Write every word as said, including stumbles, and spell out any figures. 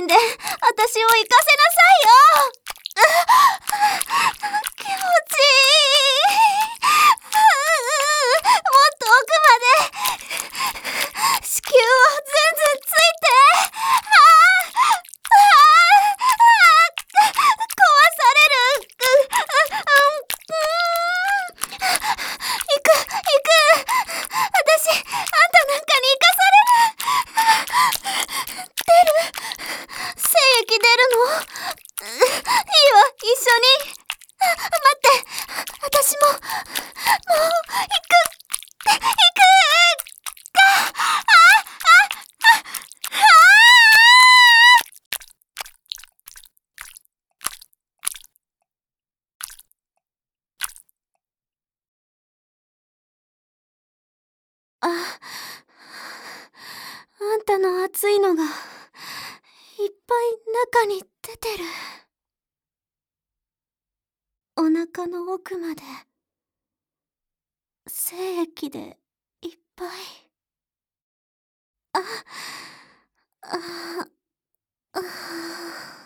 んで私を行かせなさいよ。気持ちいい。もっと奥まで子宮をずんずんついて。壊される。行く行く。私あんたなんかに生かされる。出る。精液出るの。いいわ、一緒に。待って、私ももう行く行くか。ああああああ、あんたの熱いのがいっぱい中に出てる。お腹の奥まで精液でいっぱい。あ、あ、あ、あ。